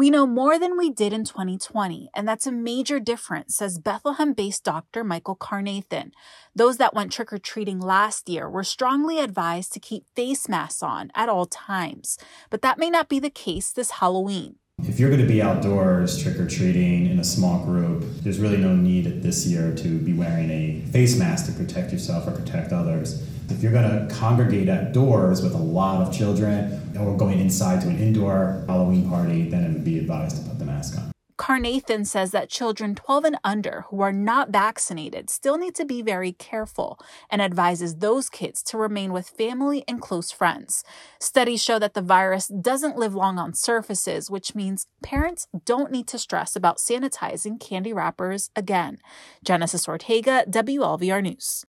We know more than we did in 2020, and that's a major difference, says Bethlehem-based Dr. Michael Carnathan. Those that went trick-or-treating last year were strongly advised to keep face masks on at all times, but that may not be the case this Halloween. If you're going to be outdoors trick-or-treating in a small group, there's really no need this year to be wearing a face mask to protect yourself or protect others. If you're going to congregate outdoors with a lot of children or going inside to an indoor Halloween party, then it would be advised to put the mask on. Carnathan says that children 12 and under who are not vaccinated still need to be very careful and advises those kids to remain with family and close friends. Studies show that the virus doesn't live long on surfaces, which means parents don't need to stress about sanitizing candy wrappers again. Genesis Ortega, WLVR News.